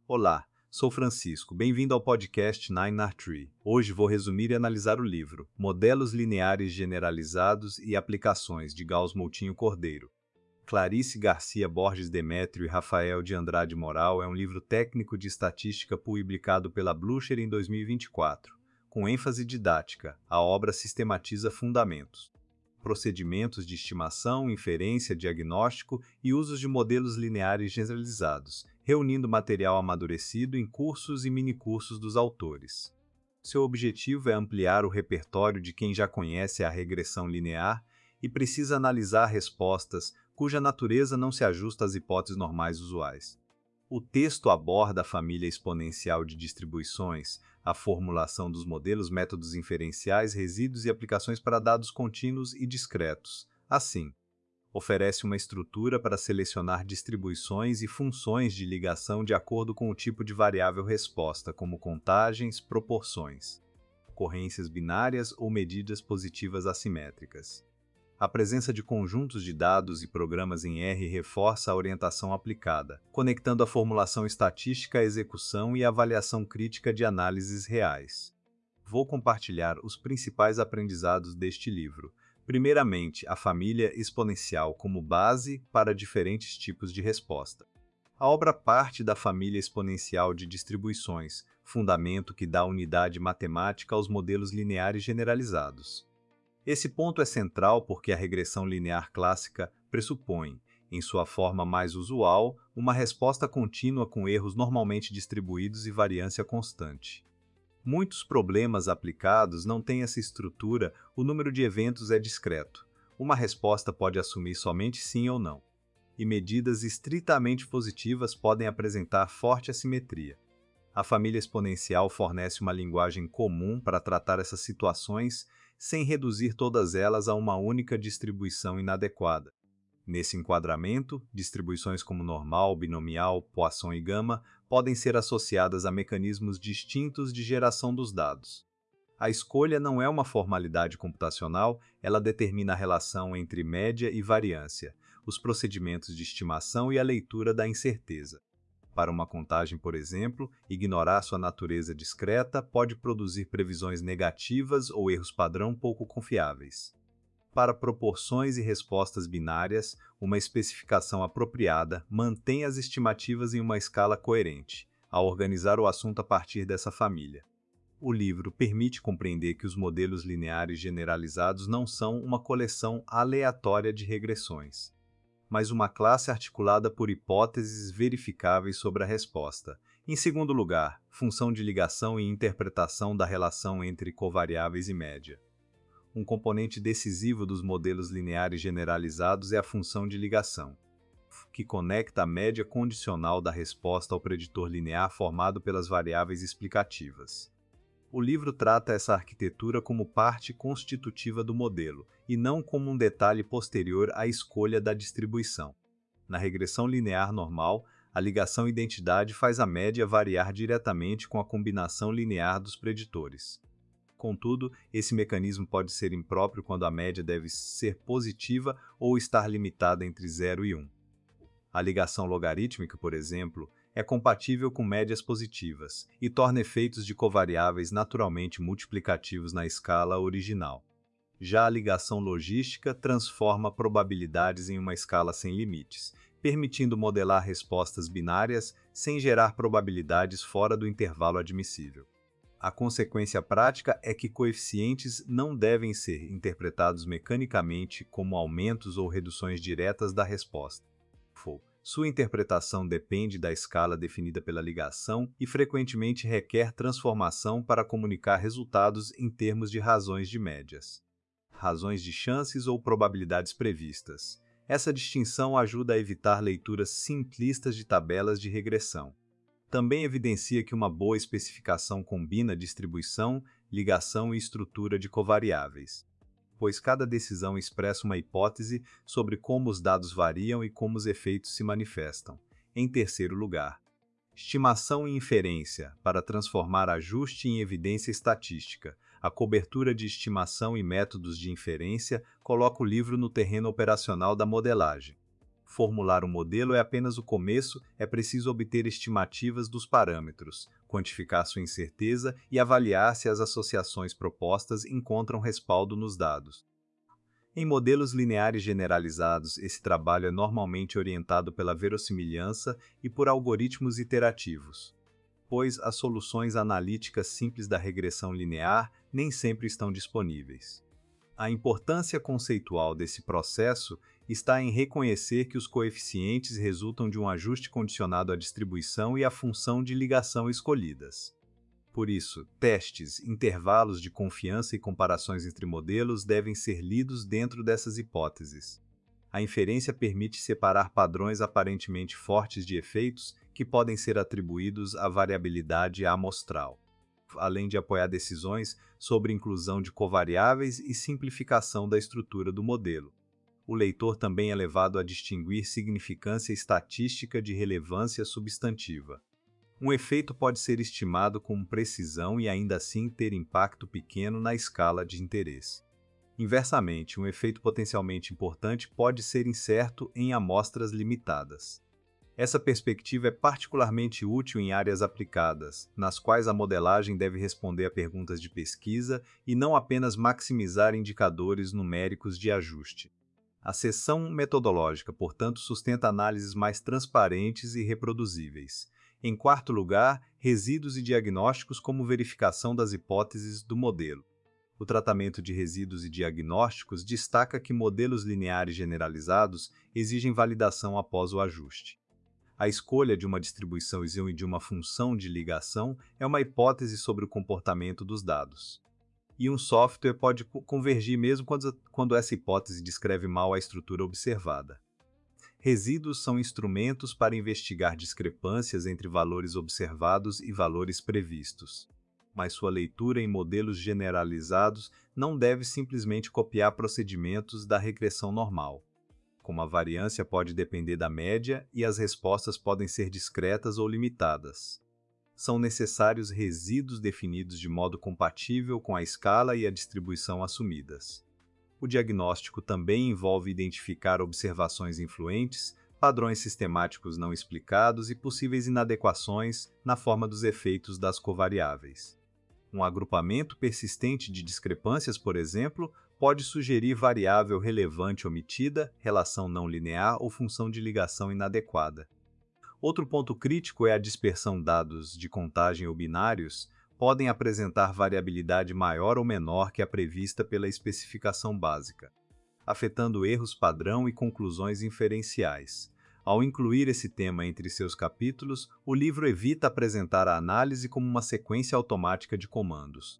Olá, sou Francisco. Bem-vindo ao podcast 9R3. Hoje vou resumir e analisar o livro Modelos Lineares Generalizados e Aplicações, de Gauss Moutinho Cordeiro. Clarice Garcia Borges Demétrio e Rafael de Andrade Moral é um livro técnico de estatística publicado pela Blucher em 2024. Com ênfase didática, a obra sistematiza fundamentos, procedimentos de estimação, inferência, diagnóstico e usos de modelos lineares generalizados, reunindo material amadurecido em cursos e minicursos dos autores. Seu objetivo é ampliar o repertório de quem já conhece a regressão linear e precisa analisar respostas cuja natureza não se ajusta às hipóteses normais usuais. O texto aborda a família exponencial de distribuições, a formulação dos modelos, métodos inferenciais, resíduos e aplicações para dados contínuos e discretos. Assim, oferece uma estrutura para selecionar distribuições e funções de ligação de acordo com o tipo de variável resposta, como contagens, proporções, ocorrências binárias ou medidas positivas assimétricas. A presença de conjuntos de dados e programas em R reforça a orientação aplicada, conectando a formulação estatística à execução e à avaliação crítica de análises reais. Vou compartilhar os principais aprendizados deste livro. Primeiramente, a família exponencial como base para diferentes tipos de resposta. A obra parte da família exponencial de distribuições, fundamento que dá unidade matemática aos modelos lineares generalizados. Esse ponto é central porque a regressão linear clássica pressupõe, em sua forma mais usual, uma resposta contínua com erros normalmente distribuídos e variância constante. Muitos problemas aplicados não têm essa estrutura, o número de eventos é discreto. Uma resposta pode assumir somente sim ou não. E medidas estritamente positivas podem apresentar forte assimetria. A família exponencial fornece uma linguagem comum para tratar essas situações sem reduzir todas elas a uma única distribuição inadequada. Nesse enquadramento, distribuições como normal, binomial, Poisson e gama podem ser associadas a mecanismos distintos de geração dos dados. A escolha não é uma formalidade computacional, ela determina a relação entre média e variância, os procedimentos de estimação e a leitura da incerteza. Para uma contagem, por exemplo, ignorar sua natureza discreta pode produzir previsões negativas ou erros padrão pouco confiáveis. Para proporções e respostas binárias, uma especificação apropriada mantém as estimativas em uma escala coerente, ao organizar o assunto a partir dessa família. O livro permite compreender que os modelos lineares generalizados não são uma coleção aleatória de regressões, mas uma classe articulada por hipóteses verificáveis sobre a resposta. Em segundo lugar, função de ligação e interpretação da relação entre covariáveis e média. Um componente decisivo dos modelos lineares generalizados é a função de ligação, que conecta a média condicional da resposta ao preditor linear formado pelas variáveis explicativas. O livro trata essa arquitetura como parte constitutiva do modelo, e não como um detalhe posterior à escolha da distribuição. Na regressão linear normal, a ligação identidade faz a média variar diretamente com a combinação linear dos preditores. Contudo, esse mecanismo pode ser impróprio quando a média deve ser positiva ou estar limitada entre 0 e 1. A ligação logarítmica, por exemplo, é compatível com médias positivas e torna efeitos de covariáveis naturalmente multiplicativos na escala original. Já a ligação logística transforma probabilidades em uma escala sem limites, permitindo modelar respostas binárias sem gerar probabilidades fora do intervalo admissível. A consequência prática é que coeficientes não devem ser interpretados mecanicamente como aumentos ou reduções diretas da resposta. Sua interpretação depende da escala definida pela ligação e frequentemente requer transformação para comunicar resultados em termos de razões de médias, razões de chances ou probabilidades previstas. Essa distinção ajuda a evitar leituras simplistas de tabelas de regressão. Também evidencia que uma boa especificação combina distribuição, ligação e estrutura de covariáveis, pois cada decisão expressa uma hipótese sobre como os dados variam e como os efeitos se manifestam. Em terceiro lugar, estimação e inferência para transformar ajuste em evidência estatística. A cobertura de estimação e métodos de inferência coloca o livro no terreno operacional da modelagem. Formular um modelo é apenas o começo, é preciso obter estimativas dos parâmetros, quantificar sua incerteza e avaliar se as associações propostas encontram respaldo nos dados. Em modelos lineares generalizados, esse trabalho é normalmente orientado pela verossimilhança e por algoritmos iterativos, pois as soluções analíticas simples da regressão linear nem sempre estão disponíveis. A importância conceitual desse processo está em reconhecer que os coeficientes resultam de um ajuste condicionado à distribuição e à função de ligação escolhidas. Por isso, testes, intervalos de confiança e comparações entre modelos devem ser lidos dentro dessas hipóteses. A inferência permite separar padrões aparentemente fortes de efeitos que podem ser atribuídos à variabilidade amostral, além de apoiar decisões sobre inclusão de covariáveis e simplificação da estrutura do modelo. O leitor também é levado a distinguir significância estatística de relevância substantiva. Um efeito pode ser estimado com precisão e ainda assim ter impacto pequeno na escala de interesse. Inversamente, um efeito potencialmente importante pode ser incerto em amostras limitadas. Essa perspectiva é particularmente útil em áreas aplicadas, nas quais a modelagem deve responder a perguntas de pesquisa e não apenas maximizar indicadores numéricos de ajuste. A seção metodológica, portanto, sustenta análises mais transparentes e reproduzíveis. Em quarto lugar, resíduos e diagnósticos como verificação das hipóteses do modelo. O tratamento de resíduos e diagnósticos destaca que modelos lineares generalizados exigem validação após o ajuste. A escolha de uma distribuição e de uma função de ligação é uma hipótese sobre o comportamento dos dados. E um software pode convergir mesmo quando essa hipótese descreve mal a estrutura observada. Resíduos são instrumentos para investigar discrepâncias entre valores observados e valores previstos. Mas sua leitura em modelos generalizados não deve simplesmente copiar procedimentos da regressão normal. Como a variância pode depender da média e as respostas podem ser discretas ou limitadas. São necessários resíduos definidos de modo compatível com a escala e a distribuição assumidas. O diagnóstico também envolve identificar observações influentes, padrões sistemáticos não explicados e possíveis inadequações na forma dos efeitos das covariáveis. Um agrupamento persistente de discrepâncias, por exemplo, pode sugerir variável relevante omitida, relação não linear ou função de ligação inadequada. Outro ponto crítico é a dispersão. Dados de contagem ou binários podem apresentar variabilidade maior ou menor que a prevista pela especificação básica, afetando erros padrão e conclusões inferenciais. Ao incluir esse tema entre seus capítulos, o livro evita apresentar a análise como uma sequência automática de comandos.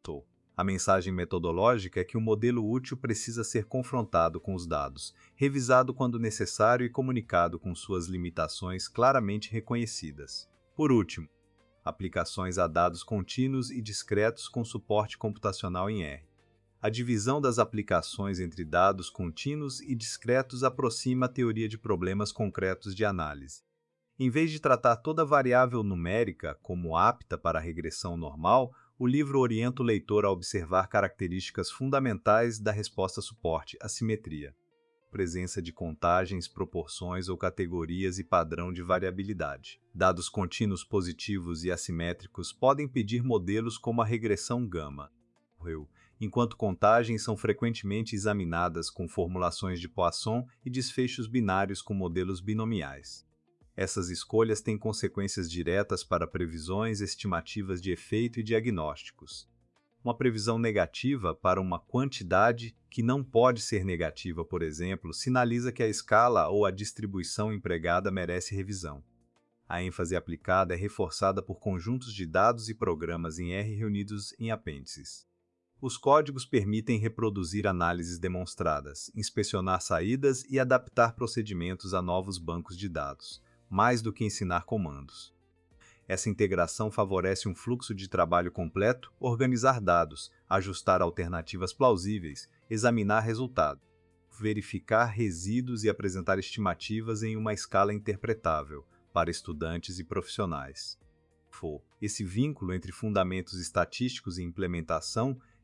A mensagem metodológica é que o modelo útil precisa ser confrontado com os dados, revisado quando necessário e comunicado com suas limitações claramente reconhecidas. Por último, aplicações a dados contínuos e discretos com suporte computacional em R. A divisão das aplicações entre dados contínuos e discretos aproxima a teoria de problemas concretos de análise. Em vez de tratar toda variável numérica como apta para a regressão normal, o livro orienta o leitor a observar características fundamentais da resposta suporte, a simetria, presença de contagens, proporções ou categorias e padrão de variabilidade. Dados contínuos positivos e assimétricos podem pedir modelos como a regressão gama, enquanto contagens são frequentemente examinadas com formulações de Poisson e desfechos binários com modelos binomiais. Essas escolhas têm consequências diretas para previsões, estimativas de efeito e diagnósticos. Uma previsão negativa para uma quantidade que não pode ser negativa, por exemplo, sinaliza que a escala ou a distribuição empregada merece revisão. A ênfase aplicada é reforçada por conjuntos de dados e programas em R reunidos em apêndices. Os códigos permitem reproduzir análises demonstradas, inspecionar saídas e adaptar procedimentos a novos bancos de dados, mais do que ensinar comandos. Essa integração favorece um fluxo de trabalho completo, organizar dados, ajustar alternativas plausíveis, examinar resultados, verificar resíduos e apresentar estimativas em uma escala interpretável para estudantes e profissionais. Esse vínculo entre fundamentos estatísticos e implementação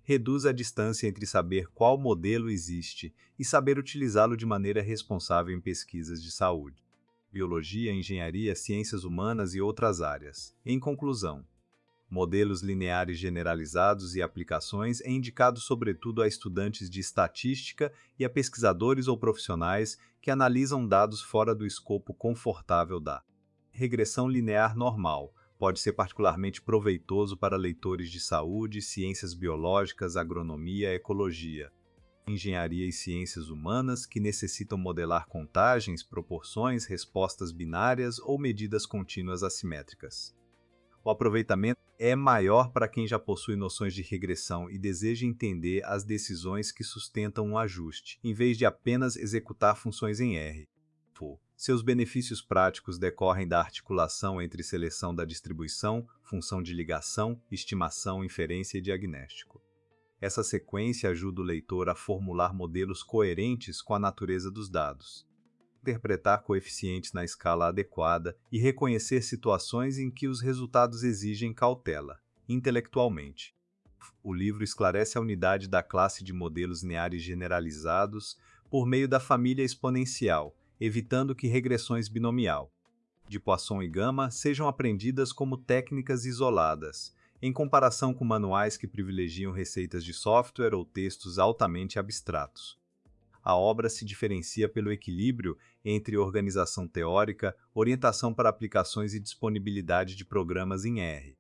reduz a distância entre saber qual modelo existe e saber utilizá-lo de maneira responsável em pesquisas de saúde, biologia, engenharia, ciências humanas e outras áreas. Em conclusão, modelos lineares generalizados e aplicações é indicado sobretudo a estudantes de estatística e a pesquisadores ou profissionais que analisam dados fora do escopo confortável da regressão linear normal. Pode ser particularmente proveitoso para leitores de saúde, ciências biológicas, agronomia, ecologia, engenharia e ciências humanas que necessitam modelar contagens, proporções, respostas binárias ou medidas contínuas assimétricas. O aproveitamento é maior para quem já possui noções de regressão e deseja entender as decisões que sustentam um ajuste, em vez de apenas executar funções em R. Seus benefícios práticos decorrem da articulação entre seleção da distribuição, função de ligação, estimação, inferência e diagnóstico. Essa sequência ajuda o leitor a formular modelos coerentes com a natureza dos dados, interpretar coeficientes na escala adequada e reconhecer situações em que os resultados exigem cautela, intelectualmente. O livro esclarece a unidade da classe de modelos lineares generalizados por meio da família exponencial, evitando que regressões binomial, de Poisson e Gama sejam aprendidas como técnicas isoladas, em comparação com manuais que privilegiam receitas de software ou textos altamente abstratos. A obra se diferencia pelo equilíbrio entre organização teórica, orientação para aplicações e disponibilidade de programas em R.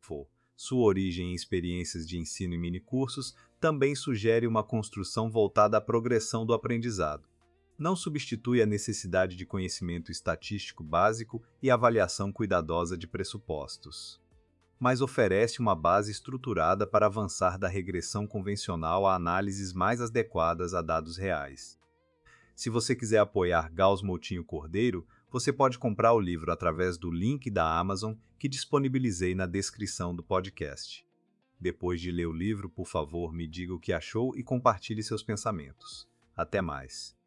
Sua origem em experiências de ensino e minicursos também sugere uma construção voltada à progressão do aprendizado. Não substitui a necessidade de conhecimento estatístico básico e avaliação cuidadosa de pressupostos, mas oferece uma base estruturada para avançar da regressão convencional a análises mais adequadas a dados reais. Se você quiser apoiar Gauss Moutinho Cordeiro, você pode comprar o livro através do link da Amazon que disponibilizei na descrição do podcast. Depois de ler o livro, por favor, me diga o que achou e compartilhe seus pensamentos. Até mais!